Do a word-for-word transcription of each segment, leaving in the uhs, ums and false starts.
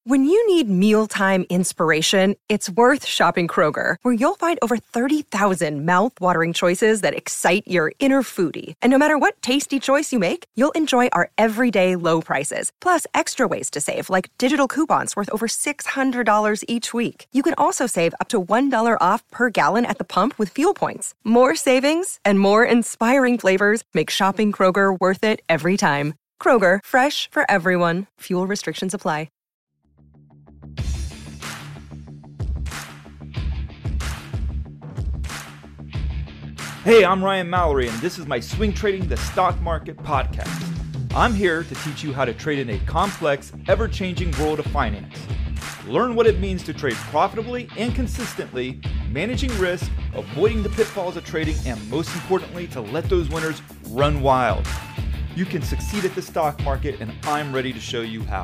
When you need mealtime inspiration, it's worth shopping Kroger, where you'll find over thirty thousand mouth-watering choices that excite your inner foodie. And no matter what tasty choice you make, you'll enjoy our everyday low prices, plus extra ways to save, like digital coupons worth over six hundred dollars each week. You can also save up to one dollar off per gallon at the pump with fuel points. More savings and more inspiring flavors make shopping Kroger worth it every time. Kroger, fresh for everyone. Fuel restrictions apply. Hey, I'm Ryan Mallory, and this is my Swing Trading the Stock Market podcast. I'm here to teach you how to trade in a complex, ever-changing world of finance. Learn what it means to trade profitably and consistently, managing risk, avoiding the pitfalls of trading, and most importantly, to let those winners run wild. You can succeed at the stock market, and I'm ready to show you how.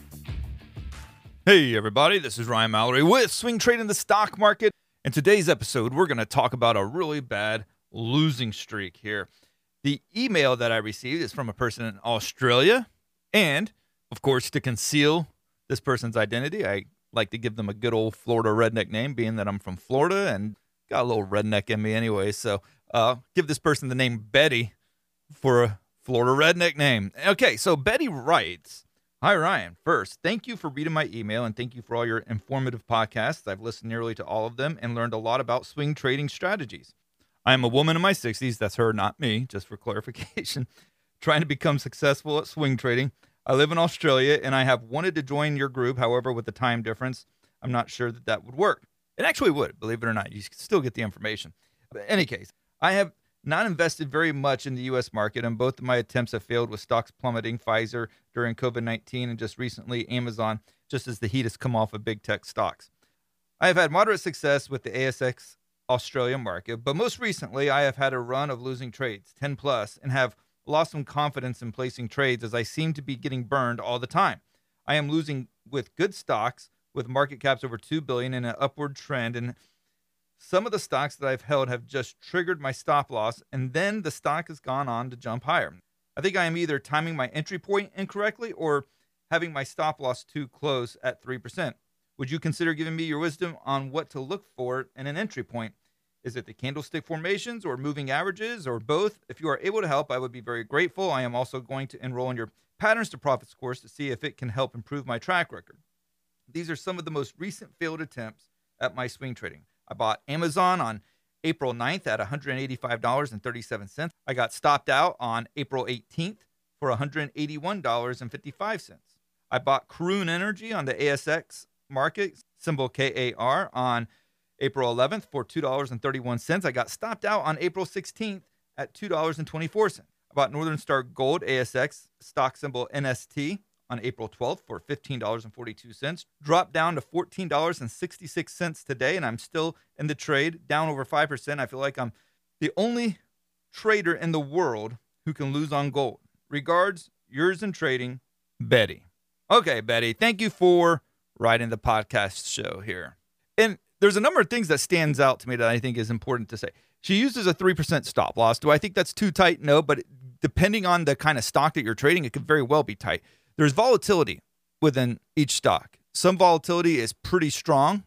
Hey, everybody, this is Ryan Mallory with Swing Trading the Stock Market. In today's episode, we're going to talk about a really bad losing streak here. The email that I received is from a person in Australia, and of course, to conceal this person's identity, I like to give them a good old Florida redneck name, being that I'm from Florida and got a little redneck in me anyway. So uh, give this person the name Betty for a Florida redneck name. Okay, so Betty writes, "Hi Ryan, first, thank you for reading my email and thank you for all your informative podcasts. I've listened nearly to all of them and learned a lot about swing trading strategies. I am a woman in my sixties, that's her, not me, just for clarification, trying to become successful at swing trading. I live in Australia and I have wanted to join your group. However, with the time difference, I'm not sure that that would work." It actually would, believe it or not. You can still get the information. But in any case, I have not invested very much in the U S market, and both of my attempts have failed, with stocks plummeting, Pfizer during COVID nineteen, and just recently Amazon, just as the heat has come off of big tech stocks. I have had moderate success with the A S X Australia market, but most recently I have had a run of losing trades, ten plus, and have lost some confidence in placing trades as I seem to be getting burned all the time. I am losing with good stocks with market caps over two billion dollars in an upward trend, and some of the stocks that I've held have just triggered my stop loss, and then the stock has gone on to jump higher. I think I am either timing my entry point incorrectly or having my stop loss too close at three percent. Would you consider giving me your wisdom on what to look for in an entry point? Is it the candlestick formations or moving averages or both? If you are able to help, I would be very grateful. I am also going to enroll in your Patterns to Profits course to see if it can help improve my track record. These are some of the most recent failed attempts at my swing trading. I bought Amazon on April ninth at one hundred eighty-five dollars and thirty-seven cents. I got stopped out on April eighteenth for one hundred eighty-one dollars and fifty-five cents. I bought Karoon Energy on the A S X market, symbol K A R, on April eleventh for two dollars and thirty-one cents. I got stopped out on April sixteenth at two dollars and twenty-four cents. I bought Northern Star Gold A S X, stock symbol N S T, on April twelfth for fifteen dollars and forty-two cents. Dropped down to fourteen dollars and sixty-six cents today, and I'm still in the trade, down over five percent. I feel like I'm the only trader in the world who can lose on gold. Regards, yours in trading, Betty. Okay, Betty, thank you for writing the podcast show here. And there's a number of things that stands out to me that I think is important to say. She uses a three percent stop loss. Do I think that's too tight? No, but depending on the kind of stock that you're trading, it could very well be tight. There's volatility within each stock. Some volatility is pretty strong.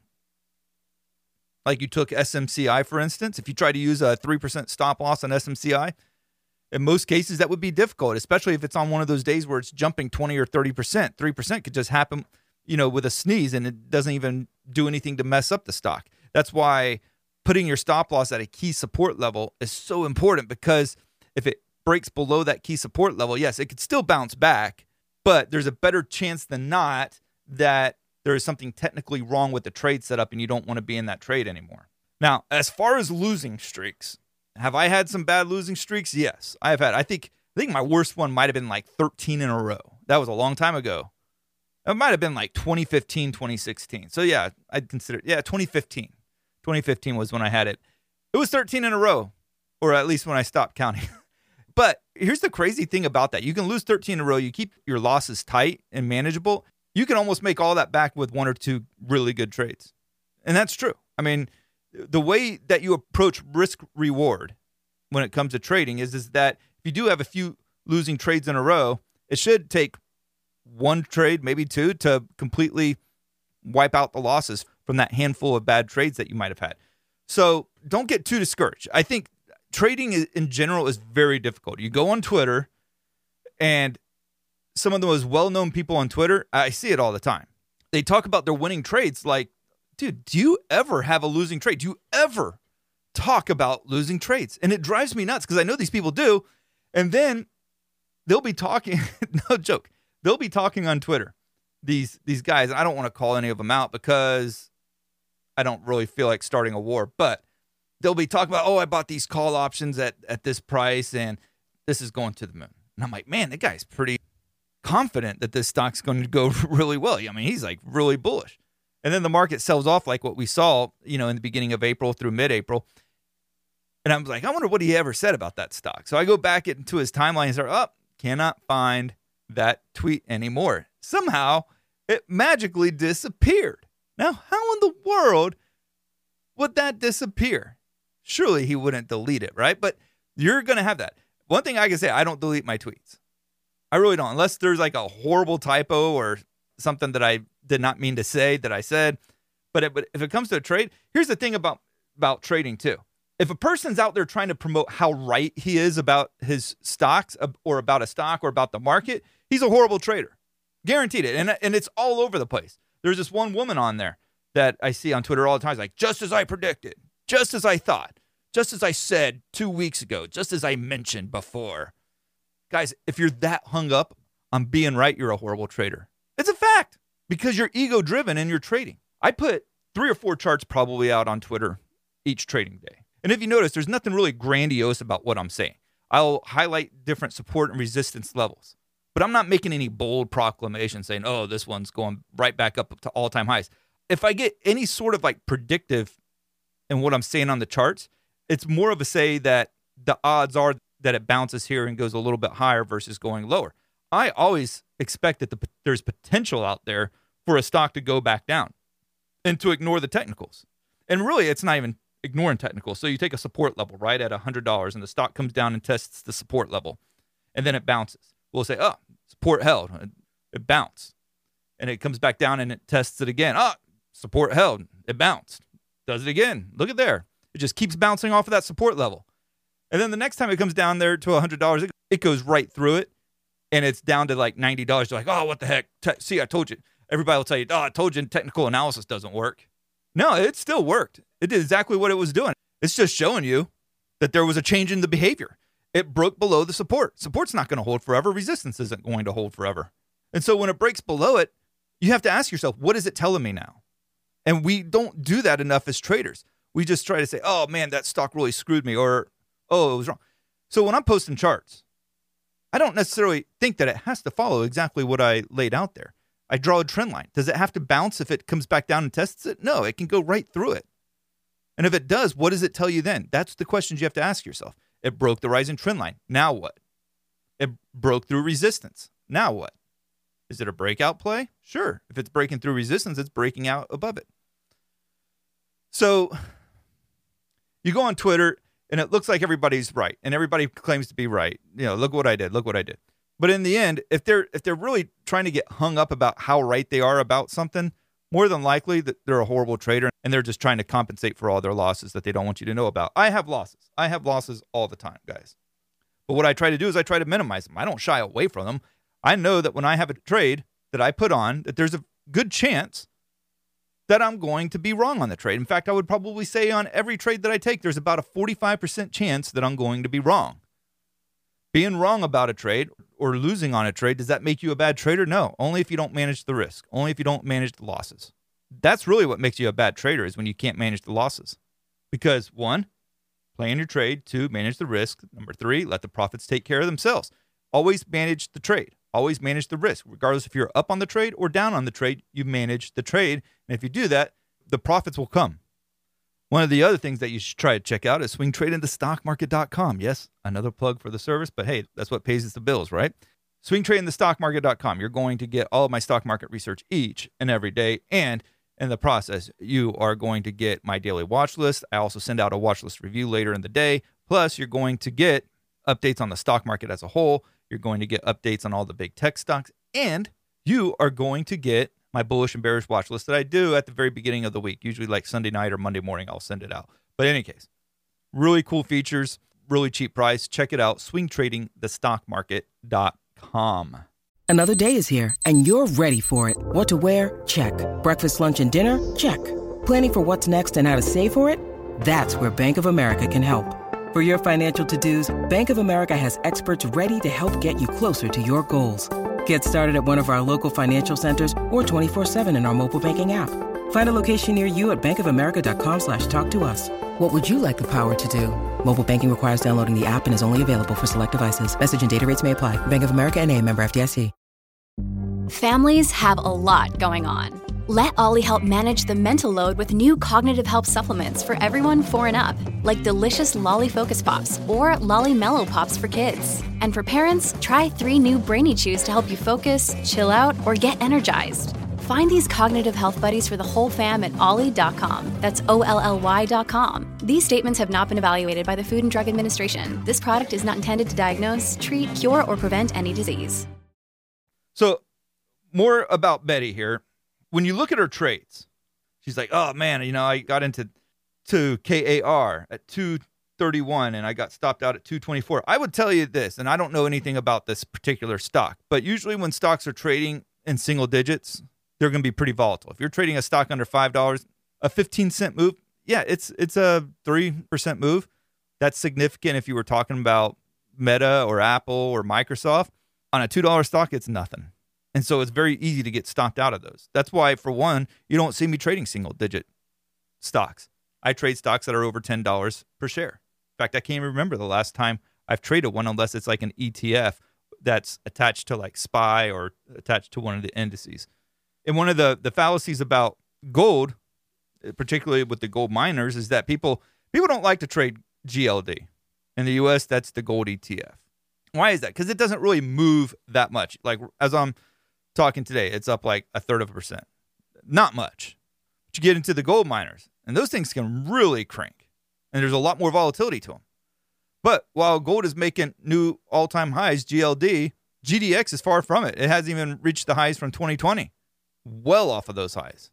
Like you took S M C I, for instance. If you try to use a three percent stop loss on S M C I, in most cases that would be difficult, especially if it's on one of those days where it's jumping twenty or thirty percent. three percent could just happen, you know, with a sneeze, and it doesn't even do anything to mess up the stock. That's why putting your stop loss at a key support level is so important, because if it breaks below that key support level, yes, it could still bounce back, but there's a better chance than not that there is something technically wrong with the trade setup and you don't want to be in that trade anymore. Now, as far as losing streaks, have I had some bad losing streaks? Yes, I have had. I think I think my worst one might have been like thirteen in a row. That was a long time ago. It might have been like twenty fifteen, twenty sixteen. So yeah, I'd consider, yeah, twenty fifteen. twenty fifteen was when I had it. It was thirteen in a row, or at least when I stopped counting. But here's the crazy thing about that. You can lose thirteen in a row. You keep your losses tight and manageable. You can almost make all that back with one or two really good trades. And that's true. I mean, the way that you approach risk reward when it comes to trading is, is that if you do have a few losing trades in a row, it should take one trade, maybe two, to completely wipe out the losses from that handful of bad trades that you might have had. So don't get too discouraged. I think trading in general is very difficult. You go on Twitter, and some of the most well-known people on Twitter, I see it all the time. They talk about their winning trades like, dude, do you ever have a losing trade? Do you ever talk about losing trades? And it drives me nuts because I know these people do. And then they'll be talking, no joke, they'll be talking on Twitter. These these guys, and I don't want to call any of them out because I don't really feel like starting a war, but they'll be talking about, oh, I bought these call options at, at this price and this is going to the moon. And I'm like, man, that guy's pretty confident that this stock's going to go really well. I mean, he's like really bullish. And then the market sells off like what we saw, you know, in the beginning of April through mid-April. And I was like, I wonder what he ever said about that stock. So I go back into his timeline and start, oh, cannot find that tweet anymore. Somehow it magically disappeared. Now, how in the world would that disappear? Surely he wouldn't delete it, right? But you're going to have that. One thing I can say, I don't delete my tweets. I really don't, unless there's like a horrible typo or something that I did not mean to say that I said. But, it, but if it comes to a trade, here's the thing about, about trading too. If a person's out there trying to promote how right he is about his stocks or about a stock or about the market, he's a horrible trader. Guaranteed it. And, and it's all over the place. There's this one woman on there that I see on Twitter all the time. It's like, just as I predicted, just as I thought, just as I said two weeks ago, just as I mentioned before. Guys, if you're that hung up on being right, you're a horrible trader. It's a fact because you're ego-driven and you're trading. I put three or four charts probably out on Twitter each trading day. And if you notice, there's nothing really grandiose about what I'm saying. I'll highlight different support and resistance levels. But I'm not making any bold proclamation saying, oh, this one's going right back up to all-time highs. If I get any sort of like predictive in what I'm saying on the charts, it's more of a say that the odds are that it bounces here and goes a little bit higher versus going lower. I always expect that the, there's potential out there for a stock to go back down and to ignore the technicals. And really, it's not even ignoring technicals. So you take a support level, right, at one hundred dollars, and the stock comes down and tests the support level, and then it bounces. We'll say, oh, support held. It bounced. And it comes back down and it tests it again. Oh, support held. It bounced. Does it again. Look at there. It just keeps bouncing off of that support level. And then the next time it comes down there to one hundred dollars, it, it goes right through it. And it's down to like ninety dollars. You're like, oh, what the heck? Te- See, I told you. Everybody will tell you, oh, I told you technical analysis doesn't work. No, it still worked. It did exactly what it was doing. It's just showing you that there was a change in the behavior. It broke below the support. Support's not going to hold forever. Resistance isn't going to hold forever. And so when it breaks below it, you have to ask yourself, what is it telling me now? And we don't do that enough as traders. We just try to say, oh, man, that stock really screwed me, or, oh, it was wrong. So when I'm posting charts, I don't necessarily think that it has to follow exactly what I laid out there. I draw a trend line. Does it have to bounce if it comes back down and tests it? No, it can go right through it. And if it does, what does it tell you then? That's the questions you have to ask yourself. It broke the rising trend line. Now what? It broke through resistance. Now what? Is it a breakout play? Sure. If it's breaking through resistance, it's breaking out above it. So you go on Twitter, and it looks like everybody's right, and everybody claims to be right. You know, look what I did. Look what I did. But in the end, if they're if they're really trying to get hung up about how right they are about something, more than likely that they're a horrible trader and they're just trying to compensate for all their losses that they don't want you to know about. I have losses. I have losses all the time, guys. But what I try to do is I try to minimize them. I don't shy away from them. I know that when I have a trade that I put on, that there's a good chance that I'm going to be wrong on the trade. In fact, I would probably say on every trade that I take, there's about a forty-five percent chance that I'm going to be wrong. Being wrong about a trade or losing on a trade, does that make you a bad trader? No, only if you don't manage the risk, only if you don't manage the losses. That's really what makes you a bad trader, is when you can't manage the losses. Because one, plan your trade. Two, manage the risk. Number three, let the profits take care of themselves. Always manage the trade. Always manage the risk. Regardless if you're up on the trade or down on the trade, you manage the trade. And if you do that, the profits will come. One of the other things that you should try to check out is swing trade in the stock market dot com. Yes, another plug for the service, but hey, that's what pays us the bills, right? swing trade in the stock market dot com. You're going to get all of my stock market research each and every day. And in the process, you are going to get my daily watch list. I also send out a watch list review later in the day. Plus, you're going to get updates on the stock market as a whole. You're going to get updates on all the big tech stocks. And you are going to get my bullish and bearish watch list that I do at the very beginning of the week, usually like Sunday night or Monday morning. I'll send it out. But in any case, really cool features, really cheap price. Check it out, swing trading the stock market dot com. Another day is here, and you're ready for it. What to wear? Check. Breakfast, lunch, and dinner? Check. Planning for what's next and how to save for it? That's where Bank of America can help. For your financial to-dos, Bank of America has experts ready to help get you closer to your goals. Get started at one of our local financial centers or twenty-four seven in our mobile banking app. Find a location near you at bankofamerica.com slash talk to us. What would you like the power to do? Mobile banking requires downloading the app and is only available for select devices. Message and data rates may apply. Bank of America N A, member F D I C. Families have a lot going on. Let Ollie help manage the mental load with new cognitive help supplements for everyone four and up, like delicious Lolly Focus Pops or Lolly Mellow Pops for kids. And for parents, try three new Brainy Chews to help you focus, chill out, or get energized. Find these cognitive health buddies for the whole fam at ollie dot com. That's O L L Y dot com. These statements have not been evaluated by the Food and Drug Administration. This product is not intended to diagnose, treat, cure, or prevent any disease. So, more about Betty here. When you look at her trades, she's like, oh, man, you know, I got into to K A R at two thirty-one and I got stopped out at two twenty-four. I would tell you this, and I don't know anything about this particular stock, but usually when stocks are trading in single digits, they're going to be pretty volatile. If you're trading a stock under five dollars, a fifteen cent move, yeah, it's it's a three percent move. That's significant if you were talking about Meta or Apple or Microsoft. On a two dollar stock, it's nothing. And so it's very easy to get stopped out of those. That's why, for one, you don't see me trading single-digit stocks. I trade stocks that are over ten dollars per share. In fact, I can't even remember the last time I've traded one unless it's like an E T F that's attached to like S P Y or attached to one of the indices. And one of the, the fallacies about gold, particularly with the gold miners, is that people people don't like to trade G L D. In the U S, that's the gold E T F. Why is that? Because it doesn't really move that much. Like as I'm talking today, it's up like a third of a percent. Not much. But you get into the gold miners, and those things can really crank. And there's a lot more volatility to them. But while gold is making new all-time highs, G L D, G D X is far from it. It hasn't even reached the highs from twenty twenty. Well off of those highs.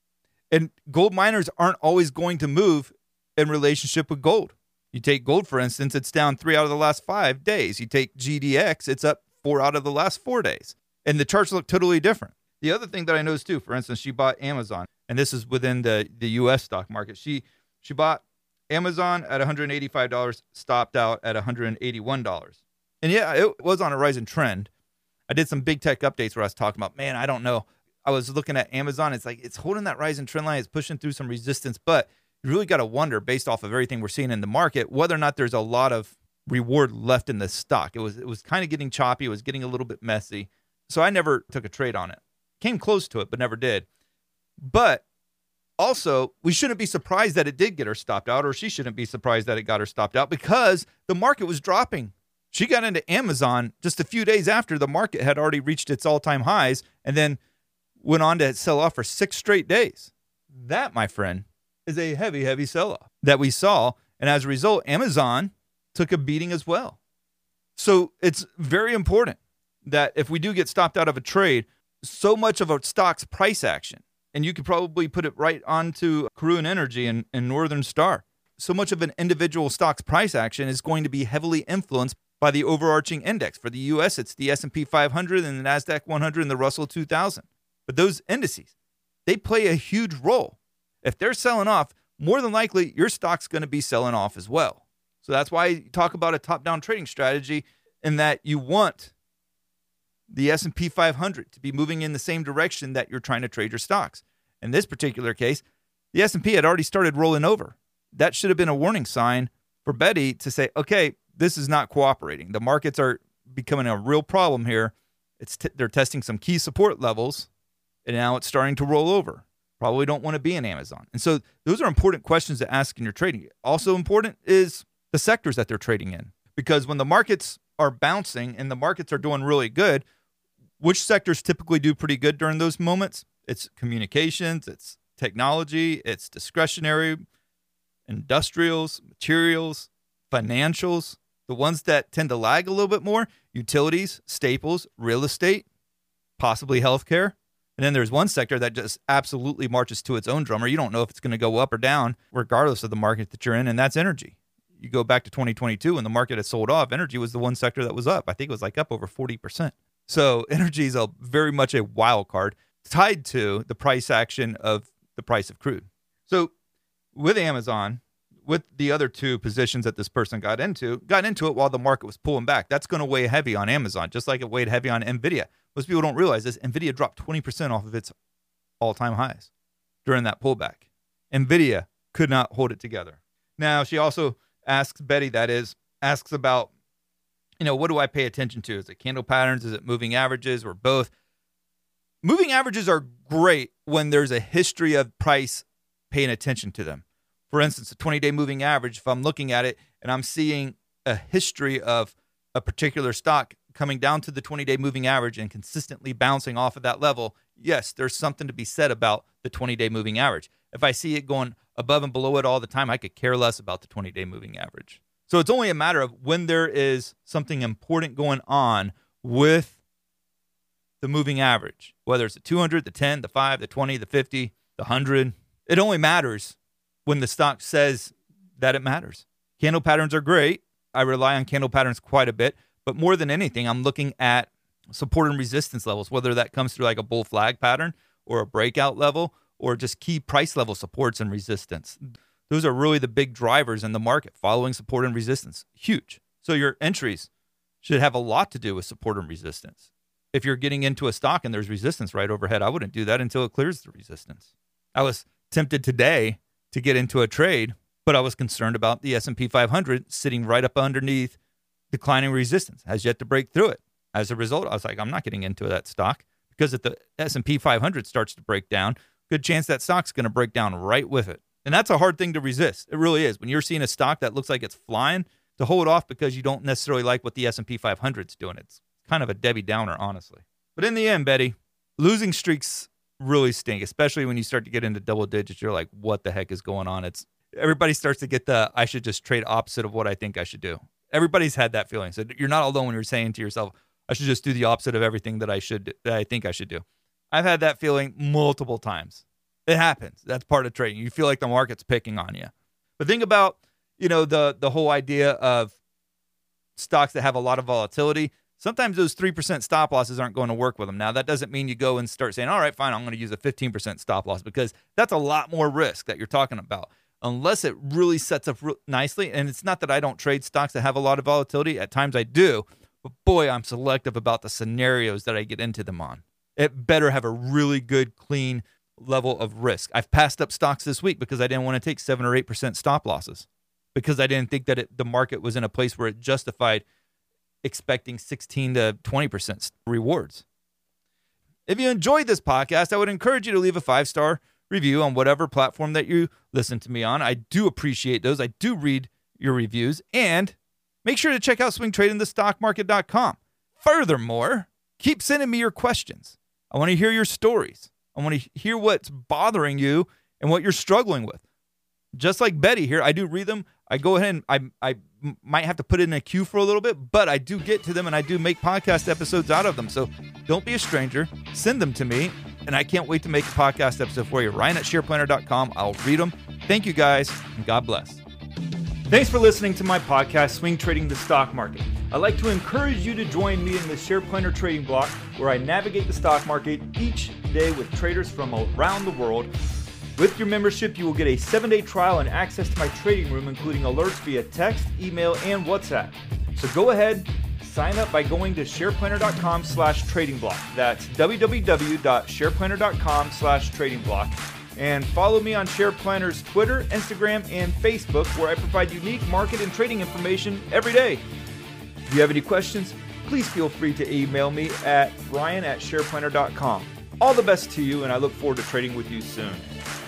And gold miners aren't always going to move in relationship with gold. You take gold, for instance, it's down three out of the last five days. You take G D X, it's up four out of the last four days. And the charts look totally different. The other thing that I noticed too, for instance, she bought Amazon, and this is within the, the U S stock market. She she bought Amazon at one hundred eighty-five dollars, stopped out at one hundred eighty-one dollars. And yeah, it was on a rising trend. I did some big tech updates where I was talking about, man, I don't know. I was looking at Amazon. It's like it's holding that rising trend line. It's pushing through some resistance, but you really got to wonder, based off of everything we're seeing in the market, whether or not there's a lot of reward left in the stock. It was it was kind of getting choppy. It was getting a little bit messy. So I never took a trade on it. Came close to it, but never did. But also, we shouldn't be surprised that it did get her stopped out, or she shouldn't be surprised that it got her stopped out, because the market was dropping. She got into Amazon just a few days after the market had already reached its all-time highs, and then went on to sell off for six straight days. That, my friend, is a heavy, heavy sell-off that we saw. And as a result, Amazon took a beating as well. So it's very important that if we do get stopped out of a trade, so much of a stock's price action, and you could probably put it right onto Karoon Energy and, and Northern Star, so much of an individual stock's price action is going to be heavily influenced by the overarching index. For the U S, it's the S and P five hundred and the NASDAQ one hundred and the Russell two thousand. But those indices, they play a huge role. If they're selling off, more than likely your stock's going to be selling off as well. So that's why you talk about a top-down trading strategy, in that you want the S and P five hundred to be moving in the same direction that you're trying to trade your stocks. In this particular case, the S and P had already started rolling over. That should have been a warning sign for Betty to say, okay, this is not cooperating. The markets are becoming a real problem here. It's t- they're testing some key support levels, and now it's starting to roll over. Probably don't want to be in Amazon. And so those are important questions to ask in your trading. Also important is the sectors that they're trading in. Because when the markets are bouncing and the markets are doing really good, which sectors typically do pretty good during those moments? It's communications, it's technology, it's discretionary, industrials, materials, financials. The ones that tend to lag a little bit more: utilities, staples, real estate, possibly healthcare. And then there's one sector that just absolutely marches to its own drummer. You don't know if it's going to go up or down, regardless of the market that you're in, and that's energy. You go back to twenty twenty-two when the market had sold off, energy was the one sector that was up. I think it was like up over forty percent. So energy is a very much a wild card tied to the price action of the price of crude. So with Amazon, with the other two positions that this person got into, got into it while the market was pulling back. That's going to weigh heavy on Amazon, just like it weighed heavy on NVIDIA. Most people don't realize this. NVIDIA dropped twenty percent off of its all-time highs during that pullback. NVIDIA could not hold it together. Now, she also asks, Betty, that is, asks about, you know, what do I pay attention to? Is it candle patterns? Is it moving averages, or both? Moving averages are great when there's a history of price paying attention to them. For instance, a twenty-day moving average, if I'm looking at it and I'm seeing a history of a particular stock coming down to the twenty-day moving average and consistently bouncing off of that level, yes, there's something to be said about the twenty-day moving average. If I see it going above and below it all the time, I could care less about the twenty-day moving average. So it's only a matter of when there is something important going on with the moving average, whether it's the two hundred, the ten, the five, the twenty, the fifty, the one hundred. It only matters when the stock says that it matters. Candle patterns are great. I rely on candle patterns quite a bit, but more than anything, I'm looking at support and resistance levels, whether that comes through like a bull flag pattern or a breakout level or just key price level supports and resistance. Those are really the big drivers in the market, following support and resistance. Huge. So your entries should have a lot to do with support and resistance. If you're getting into a stock and there's resistance right overhead, I wouldn't do that until it clears the resistance. I was tempted today to get into a trade, but I was concerned about the S and P five hundred sitting right up underneath declining resistance, has yet to break through it. As a result, I was like, I'm not getting into that stock, because if the S and P five hundred starts to break down, good chance that stock's going to break down right with it. And that's a hard thing to resist. It really is. When you're seeing a stock that looks like it's flying, to hold off because you don't necessarily like what the S and P five hundred's doing. It's kind of a Debbie Downer, honestly. But in the end, Betty, losing streaks really stink, especially when you start to get into double digits. You're like, what the heck is going on? It's everybody starts to get the, I should just trade opposite of what I think I should do. Everybody's had that feeling. So you're not alone when you're saying to yourself, I should just do the opposite of everything that I should, that I think I should do. I've had that feeling multiple times. It happens. That's part of trading. You feel like the market's picking on you. But think about, you know, the the whole idea of stocks that have a lot of volatility. Sometimes those three percent stop losses aren't going to work with them. Now, that doesn't mean you go and start saying, all right, fine, I'm going to use a fifteen percent stop loss, because that's a lot more risk that you're talking about. Unless it really sets up re- nicely. And it's not that I don't trade stocks that have a lot of volatility. At times I do. But boy, I'm selective about the scenarios that I get into them on. It better have a really good, clean level of risk. I've passed up stocks this week because I didn't want to take seven or eight percent stop losses, because I didn't think that it, the market was in a place where it justified expecting sixteen to twenty percent rewards. If you enjoyed this podcast, I would encourage you to leave a five-star review on whatever platform that you listen to me on. I do appreciate those. I do read your reviews. And make sure to check out swing trading the stock market dot com. Furthermore, keep sending me your questions. I want to hear your stories. I want to hear what's bothering you and what you're struggling with. Just like Betty here, I do read them. I go ahead and I I might have to put it in a queue for a little bit, but I do get to them and I do make podcast episodes out of them. So don't be a stranger. Send them to me, and I can't wait to make a podcast episode for you. Ryan at share planner dot com. I'll read them. Thank you, guys, and God bless. Thanks for listening to my podcast, Swing Trading the Stock Market. I'd like to encourage you to join me in the Share Planner Trading Block, where I navigate the stock market each day with traders from around the world. With your membership, you will get a seven-day trial and access to my trading room, including alerts via text, email, and WhatsApp. So go ahead, sign up by going to share planner dot com slash trading block. That's w w w dot share planner dot com slash trading block. And follow me on SharePlanner's Twitter, Instagram, and Facebook, where I provide unique market and trading information every day. If you have any questions, please feel free to email me at ryan at share planner dot com. All the best to you, and I look forward to trading with you soon.